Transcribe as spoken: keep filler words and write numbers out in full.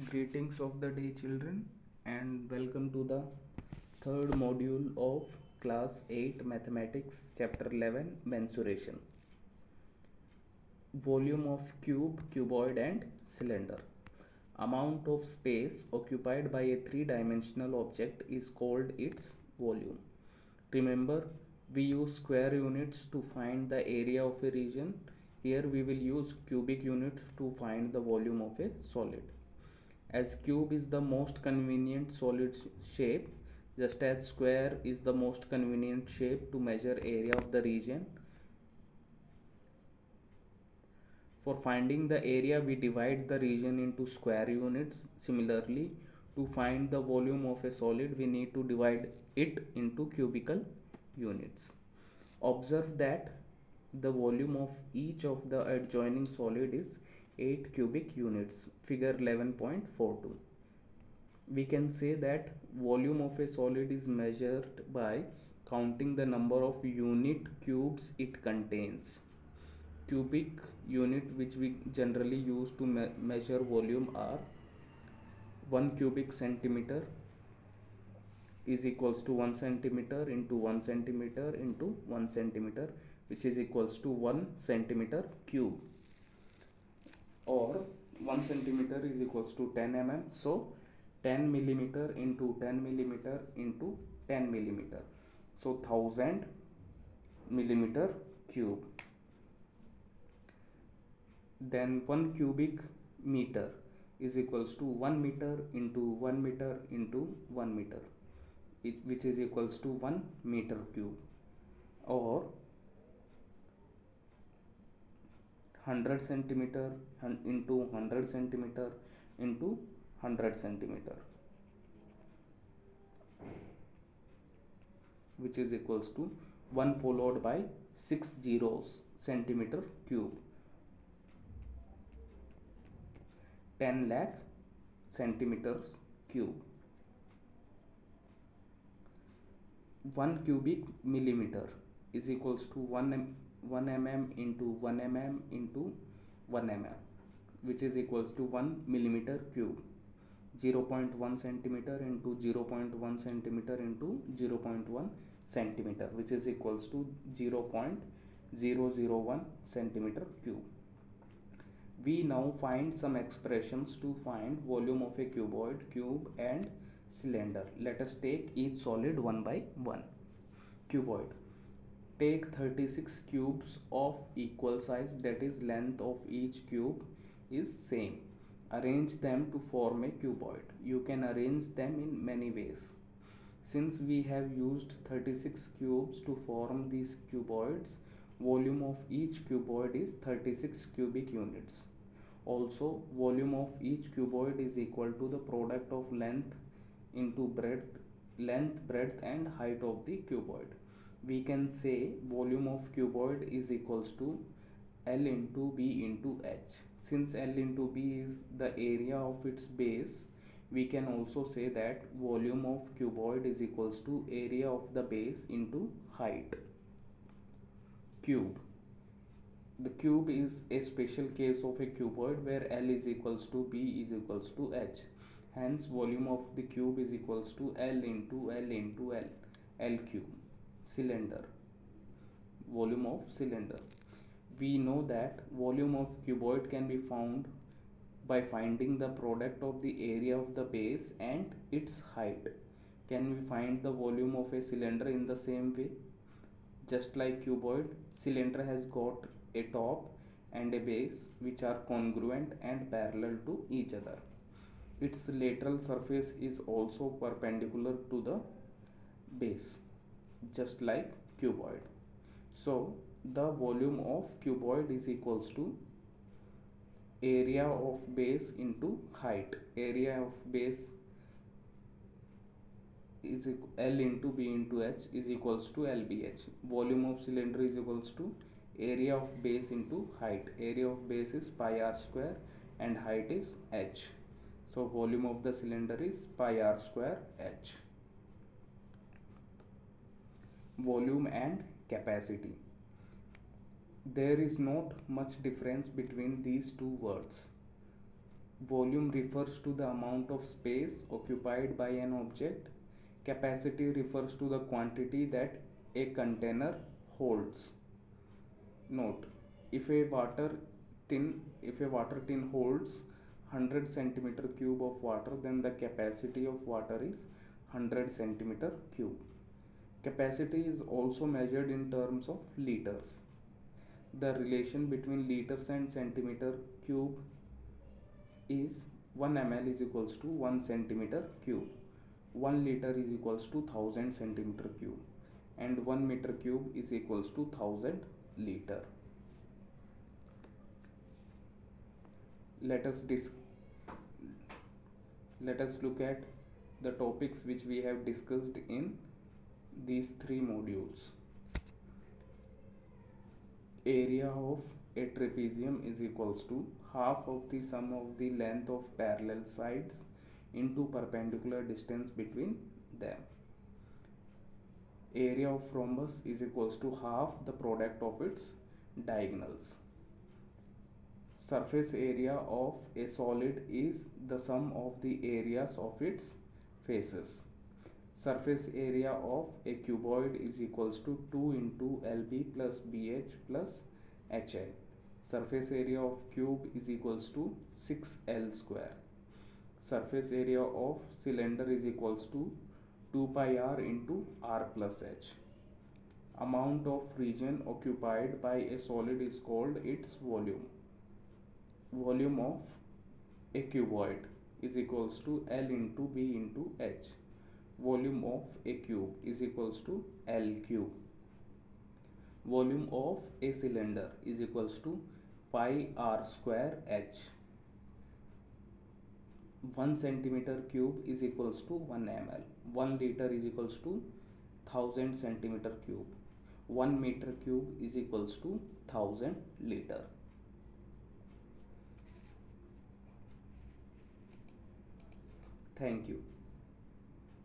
Greetings of the day, children, and welcome to the third module of Class eight Mathematics, Chapter eleven Mensuration. Volume of cube, cuboid, and cylinder. Amount of space occupied by a three dimensional object is called its volume. Remember, we use square units to find the area of a region. Here we will use cubic units to find the volume of a solid. As cube is the most convenient solid shape, just as square is the most convenient shape to measure area of the region. For finding the area, we divide the region into square units. Similarly, to find the volume of a solid, we need to divide it into cubical units. Observe that the volume of each of the adjoining solid is eight cubic units. Figure eleven point four two. We can say that volume of a solid is measured by counting the number of unit cubes it contains. Cubic unit which we generally use to me measure volume are one cubic centimeter is equals to one centimeter into one centimeter into one centimeter, which is equals to one centimeter cube, or one centimeter is equals to ten millimeters. So ten millimeter into ten millimeter into ten millimeter, so one thousand millimeter cube. Then one cubic meter is equals to one meter into one meter into one meter, which is equals to one meter cube, or one hundred centimeter into one hundred centimeter into one hundred centimeter, which is equals to one followed by six zeros centimeter cube, ten lakh centimeters cube. one cubic millimeter is equals to one one mm into one mm into one mm, which is equals to one millimeter cube. zero point one centimeter into zero point one centimeter into zero point one centimeter, which is equals to zero point zero zero one centimeter cube. We now find some expressions to find volume of a cuboid, cube, and cylinder. Let us take each solid one by one. Cuboid. Take thirty-six cubes of equal size, that is length of each cube is same. Arrange them to form a cuboid. You can arrange them in many ways. Since we have used thirty-six cubes to form these cuboids, volume of each cuboid is thirty-six cubic units. Also, volume of each cuboid is equal to the product of length into breadth, length, breadth, and height of the cuboid. We can say volume of cuboid is equals to L into B into H. Since L into B is the area of its base, we can also say that volume of cuboid is equals to area of the base into height. Cube. The cube is a special case of a cuboid where L is equals to B is equals to H. Hence, volume of the cube is equals to L into L into L. L cube. Cylinder. Volume of cylinder. We know that volume of cuboid can be found by finding the product of the area of the base and its height. Can we find the volume of a cylinder in the same way? Just like cuboid, cylinder has got a top and a base which are congruent and parallel to each other. Its lateral surface is also perpendicular to the base, just like cuboid. So the volume of cuboid is equals to area of base into height. Area of base is L into B into H is equals to L B H. Volume of cylinder is equals to area of base into height. Area of base is pi r square and height is H. So volume of the cylinder is pi r square H. Volume and capacity. There is not much difference between these two words. Volume refers to the amount of space occupied by an object. Capacity refers to the quantity that a container holds. Note: if a water tin if a water tin holds one hundred centimeter cube of water, then the capacity of water is one hundred centimeter cube. Capacity is also measured in terms of liters. The relation between liters and centimeter cube is one milliliter is equals to one centimeter cube. one liter is equals to one thousand centimeter cube, and one meter cube is equals to one thousand liter. Let us dis- let us look at the topics which we have discussed in these three modules. Area of a trapezium is equals to half of the sum of the length of parallel sides into perpendicular distance between them. Area of rhombus is equals to half the product of its diagonals. Surface area of a solid is the sum of the areas of its faces. Surface area of a cuboid is equals to two into L B plus B H plus H L. Surface area of cube is equals to six L square. Surface area of cylinder is equals to two pi r into r plus h. Amount of region occupied by a solid is called its volume. Volume of a cuboid is equals to L into B into H. Volume of a cube is equals to L cube. Volume of a cylinder is equals to pi r square h. one centimeter cube is equals to one milliliter. one liter is equals to one thousand centimeter cube. one meter cube is equals to one thousand liter. Thank you.